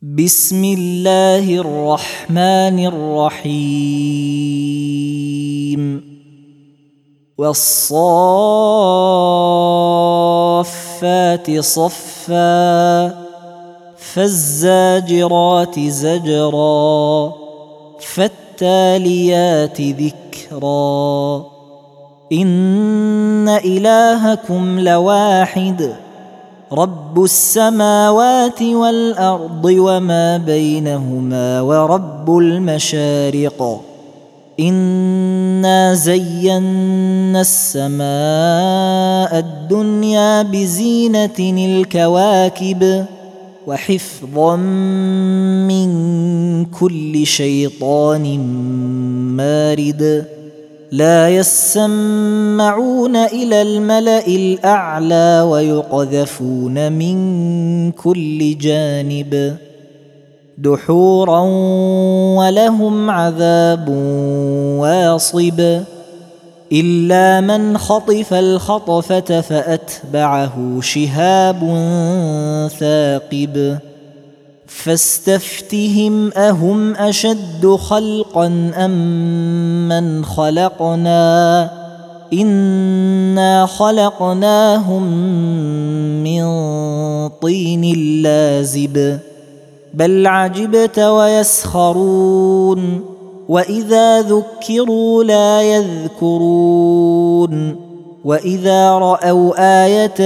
بسم الله الرحمن الرحيم والصافات صفا فالزاجرات زجرا فالتاليات ذكرا إن إلهكم لواحد رب السماوات والأرض وما بينهما ورب المشارق إنا زينا السماء الدنيا بزينة الكواكب وحفظا من كل شيطان مارد لا يسمعون إلى الملأ الأعلى ويقذفون من كل جانب دحورا ولهم عذاب واصب إلا من خطف الخطفة فأتبعه شهاب ثاقب فاستفتهم أهم أشد خلقا أم من خلقنا إنا خلقناهم من طين لازب بل عجبت ويسخرون وإذا ذكروا لا يذكرون وإذا رأوا آية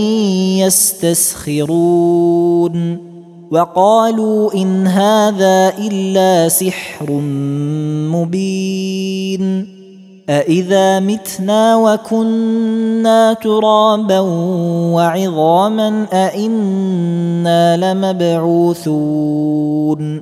يستسخرون وقالوا إن هذا إلا سحر مبين أإذا متنا وكنا ترابا وعظاما أإنا لمبعوثون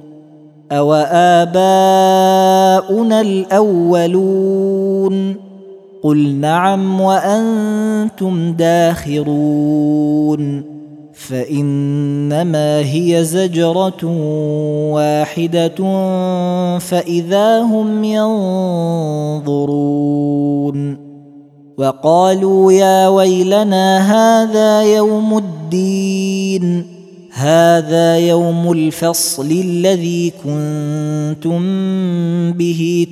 أوآباؤنا الأولون قل نعم وأنتم داخرون فإنما هي زجرة واحدة فإذا هم ينظرون وقالوا يا ويلنا هذا يوم الدين هذا يوم الفصل الذي كنتم به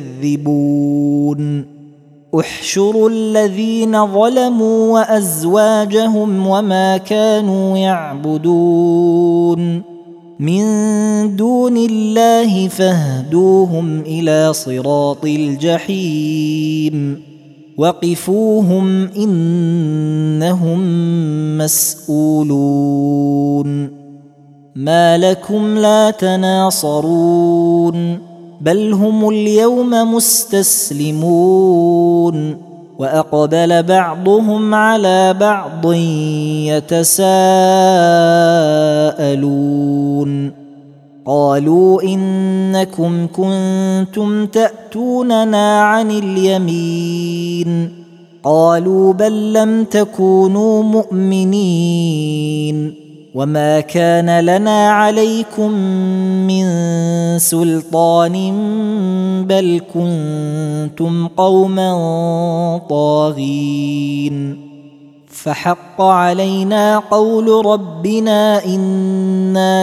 تكذبون احشروا الذين ظلموا وأزواجهم وما كانوا يعبدون من دون الله فاهدوهم إلى صراط الجحيم وقفوهم إنهم مسؤولون ما لكم لا تناصرون بل هم اليوم مستسلمون وأقبل بعضهم على بعض يتساءلون قالوا إنكم كنتم تأتوننا عن اليمين قالوا بل لم تكونوا مؤمنين وما كان لنا عليكم من سلطان بل كنتم قوما طاغين فحق علينا قول ربنا إنا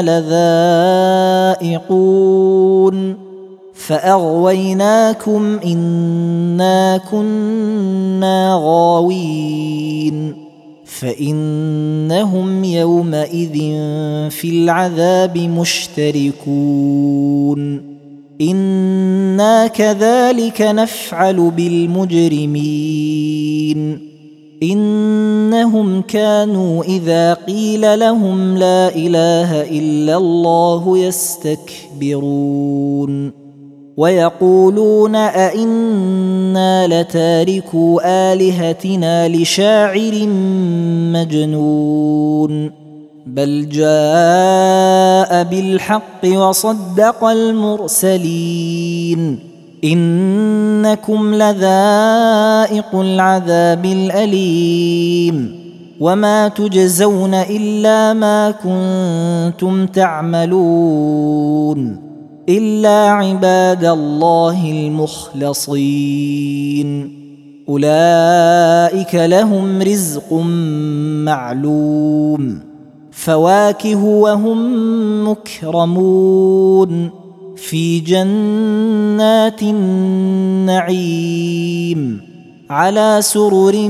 لذائقون فأغويناكم إنا كنا غاوين فإنهم يومئذ في العذاب مشتركون إنا كذلك نفعل بالمجرمين إنهم كانوا إذا قيل لهم لا إله إلا الله يستكبرون ويقولون أئنا لتاركو آلهتنا لشاعر مجنون بل جاء بالحق وصدق المرسلين إنكم لذائق العذاب الأليم وما تجزون إلا ما كنتم تعملون إلا عباد الله المخلصين أولئك لهم رزق معلوم فواكه وهم مكرمون في جنات النعيم على سرر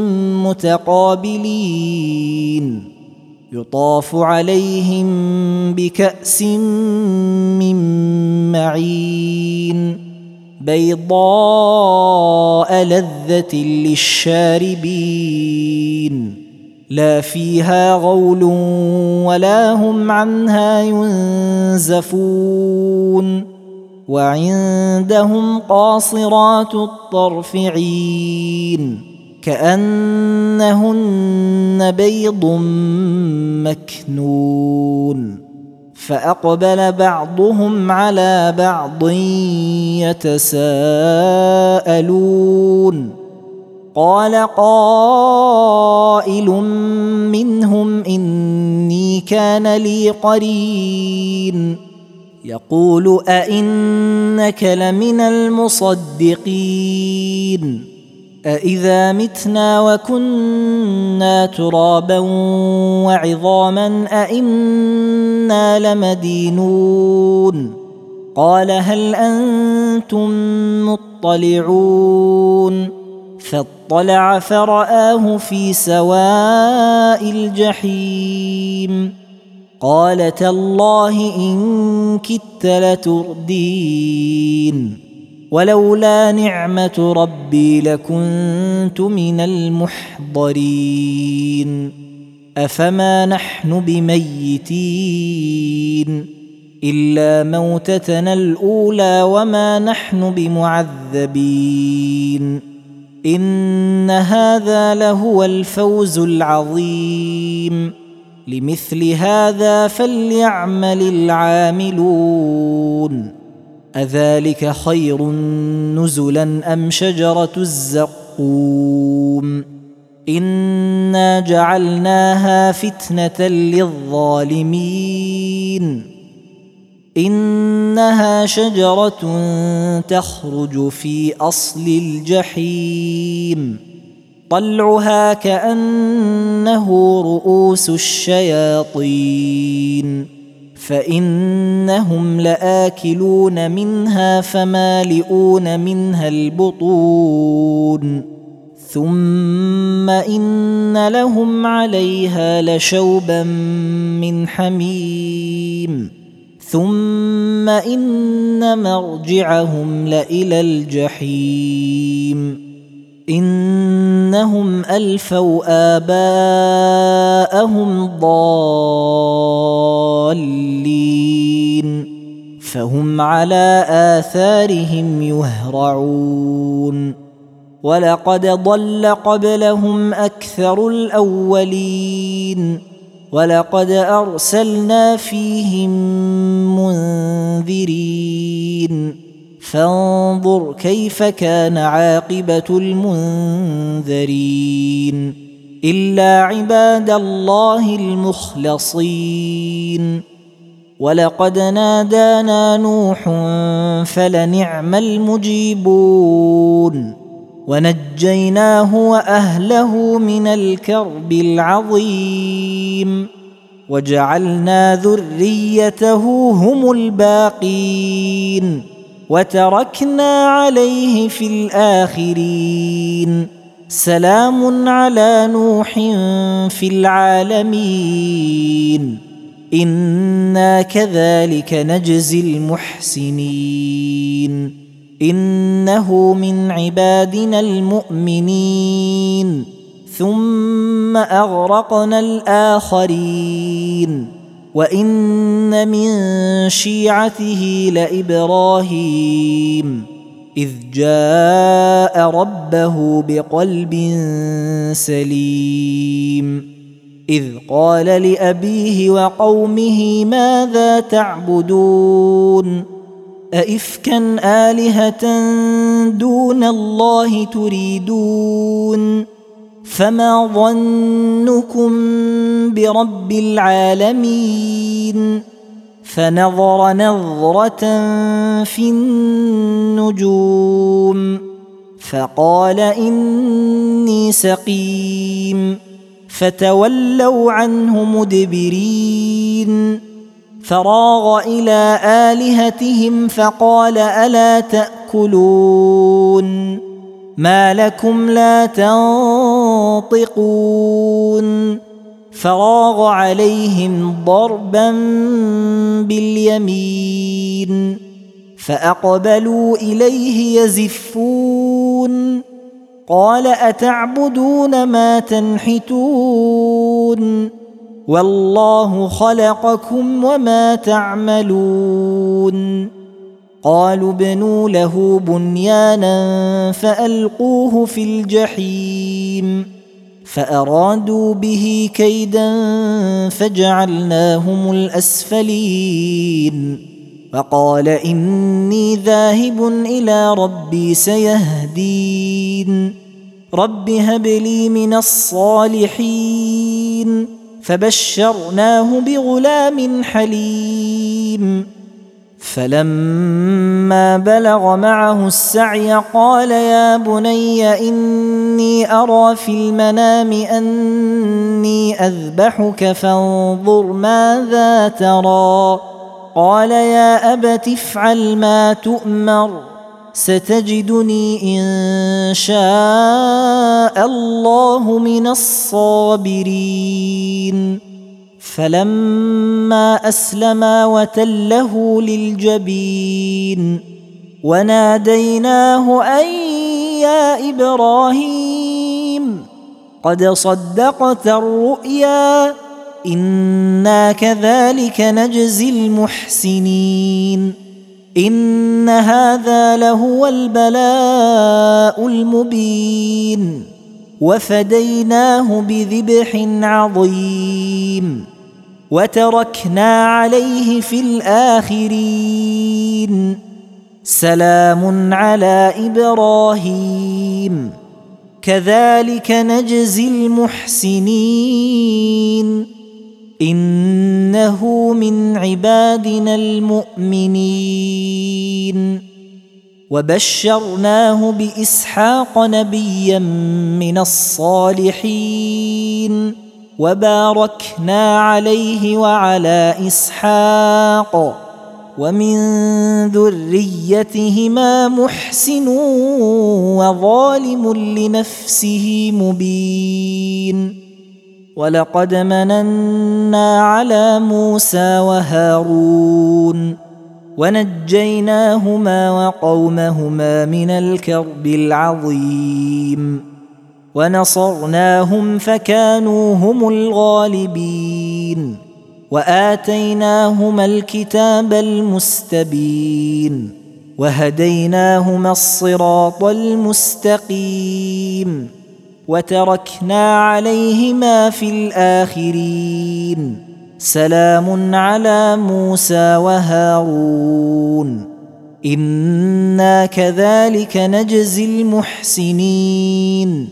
متقابلين يطاف عليهم بكأس من معين بيضاء لذة للشاربين لا فيها غول ولا هم عنها ينزفون وعندهم قاصرات الطرف عين كأنهن بيض مكنون فأقبل بعضهم على بعض يتساءلون قال قائل منهم إني كان لي قرين يقول أئنك لمن المصدقين أإذا متنا وكنا ترابا وعظاما أئنا لمدينون قال هل أنتم مطلعون فاطلع فرآه في سواء الجحيم قال تالله إن كدت لتردين ولولا نعمة ربي لكنت من المحضرين أفما نحن بميتين إلا موتتنا الأولى وما نحن بمعذبين إن هذا لهو الفوز العظيم لمثل هذا فليعمل العاملون أذلك خير نزلا أم شجرة الزقوم إنا جعلناها فتنة للظالمين إنها شجرة تخرج في أصل الجحيم طلعها كأنه رؤوس الشياطين فإنهم لآكلون منها فمالئون منها البطون ثم إن لهم عليها لشوبا من حميم ثم إن مرجعهم لإلى الجحيم إنهم ألفوا آباءهم ضالين فهم على آثارهم يهرعون ولقد ضل قبلهم أكثر الأولين ولقد أرسلنا فيهم منذرين فانظر كيف كان عاقبة المنذرين إلا عباد الله المخلصين ولقد نادانا نوح فلنعم المجيبون ونجيناه وأهله من الكرب العظيم وجعلنا ذريته هم الباقين وتركنا عليه في الآخرين سلام على نوح في العالمين إنا كذلك نجزي المحسنين إنه من عبادنا المؤمنين ثم أغرقنا الآخرين وإن من شيعته لإبراهيم إذ جاء ربه بقلب سليم إذ قال لأبيه وقومه ماذا تعبدون أئفكا آلهة دون الله تريدون فما ظنكم برب العالمين فنظر نظرة في النجوم فقال إني سقيم فتولوا عنه مدبرين. فراغ إلى آلهتهم فقال ألا تأكلون ما لكم لا تنطقون. فراغ عليهم ضربا باليمين فأقبلوا إليه يزفون. قال أتعبدون ما تنحتون والله خلقكم وما تعملون. قالوا ابنوا له بنيانا فألقوه في الجحيم فأرادوا به كيدا فجعلناهم الأسفلين. وقال إني ذاهب إلى ربي سيهدين. رب هب لي من الصالحين. فبشرناه بغلام حليم. فلما بلغ معه السعي قال يا بني إني أرى في المنام أني أذبحك فانظر ماذا ترى. قال يا أبت افعل ما تؤمر ستجدني إن شاء الله من الصابرين. فلما أسلما وتله للجبين وناديناه أن يا إبراهيم قد صدقت الرؤيا إنا كذلك نجزي المحسنين. إن هذا لهو البلاء المبين. وفديناه بذبح عظيم وتركنا عليه في الآخرين. سلام على إبراهيم كذلك نجزي المحسنين. إنه من عبادنا المؤمنين. وبشرناه بإسحاق نبيا من الصالحين وباركنا عليه وعلى إسحاق ومن ذريتهما محسن وظالم لنفسه مبين. ولقد مننا على موسى وهارون ونجيناهما وقومهما من الكرب العظيم ونصرناهم فكانوا هم الغالبين. وآتيناهما الكتاب المستبين وهديناهما الصراط المستقيم وتركنا عليهما في الآخرين. سلام على موسى وهارون إنا كذلك نجزي المحسنين.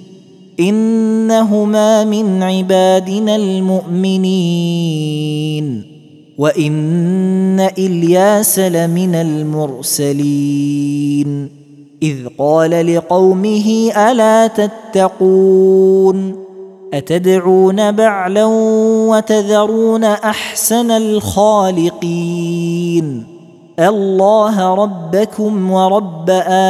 إنهما من عبادنا المؤمنين. وإن إلياس لمن المرسلين إذ قال لقومه ألا تتقون أتدعون بعلا وتذرون أحسن الخالقين الله ربكم ورب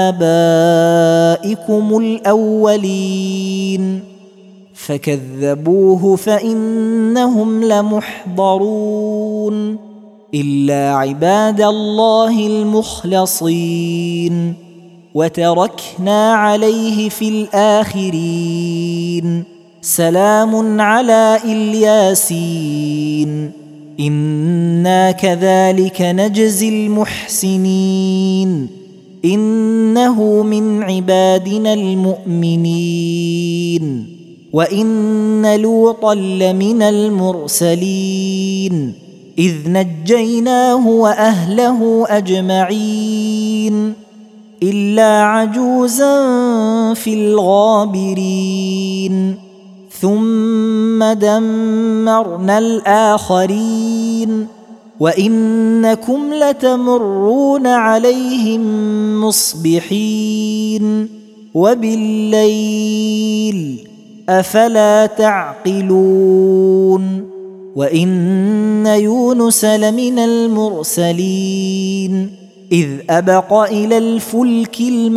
آبائكم الأولين. فكذبوه فإنهم لمحضرون إلا عباد الله المخلصين. وتركنا عليه في الآخرين. سلام على الياسين إنا كذلك نجزي المحسنين. إنه من عبادنا المؤمنين. وإن لوطا لمن المرسلين إذ نجيناه وأهله أجمعين إلا عجوزا في الغابرين. ثم دمرنا الآخرين وإنكم لتمرون عليهم مصبحين وبالليل أفلا تعقلون وإن يونس لمن المرسلين إذ أبق إلى الفلك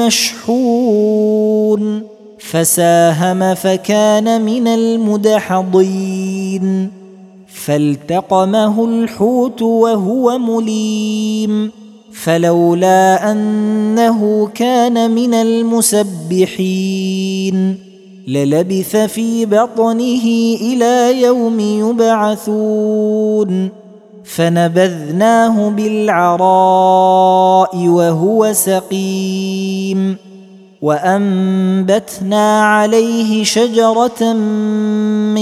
المشحون فساهم فكان من المدحضين فالتقمه الحوت وهو مليم فلولا أنه كان من المسبحين للبث في بطنه إلى يوم يبعثون فنبذناه بالعراء وهو سقيم وأنبتنا عليه شجرة من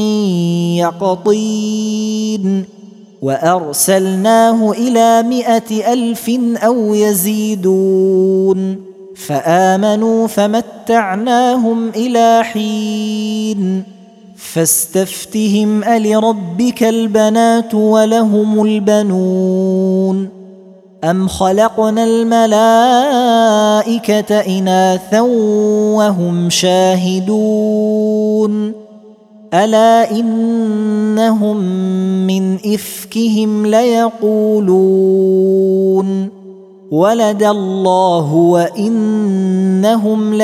يقطين وأرسلناه إلى 100,000 أو يزيدون فآمنوا فمتعناهم إلى حين فاستفتهم ألربك البنات ولهم البنون أم خلقنا الملائكة إناثا وهم شاهدون ألا إنهم من إفكهم ليقولون ولد الله وإنهم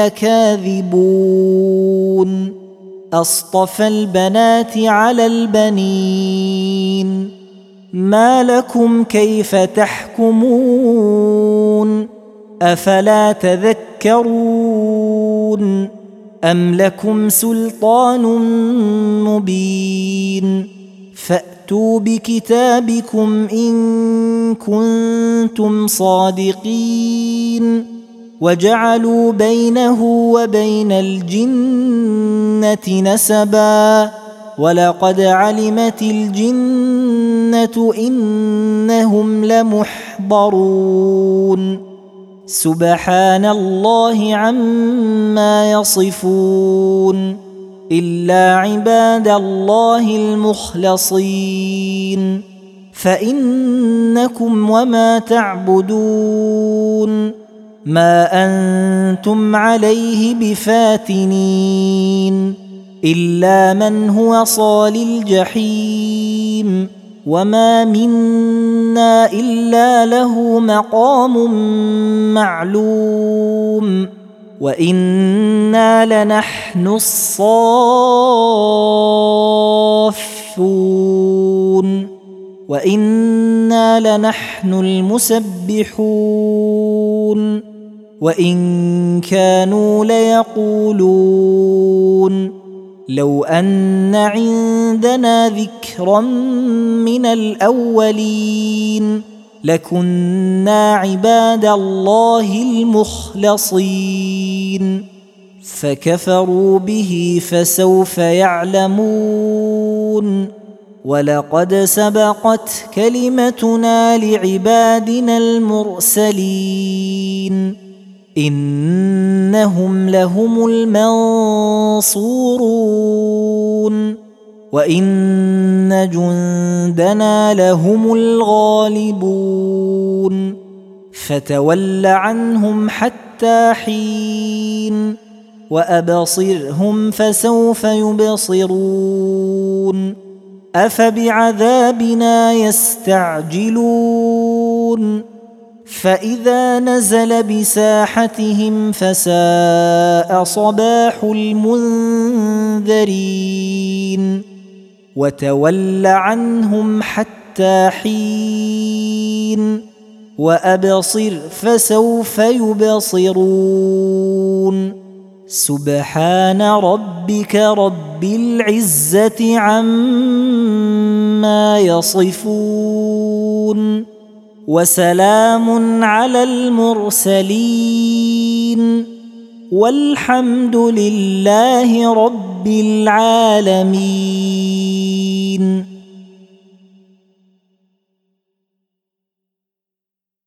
لكاذبون أصطفى البنات على البنين ما لكم كيف تحكمون أفلا تذكرون أم لكم سلطان مبين فأتوا بكتابكم إن كنتم صادقين وجعلوا بينه وبين الجنة نسبا ولقد علمت الجنة إنهم لمحضرون سبحان الله عما يصفون إلا عباد الله المخلصين فإنكم وما تعبدون ما أنتم عليه بفاتنين إلا من هو صال الجحيم وما منا إلا له مقام معلوم وإنا لنحن الصافون وإنا لنحن المسبحون وإن كانوا ليقولون لو أن عندنا ذكرا من الأولين لكنا عباد الله المخلصين فكفروا به فسوف يعلمون ولقد سبقت كلمتنا لعبادنا المرسلين إنهم لهم المنصورون وإن جندنا لهم الغالبون فتول عنهم حتى حين وأبصرهم فسوف يبصرون أفبعذابنا يستعجلون فإذا نزل بساحتهم فساء صباح المنذرين وتول عنهم حتى حين وأبصر فسوف يبصرون سبحان ربك رب العزة عما يصفون وسلام على المرسلين والحمد لله رب العالمين.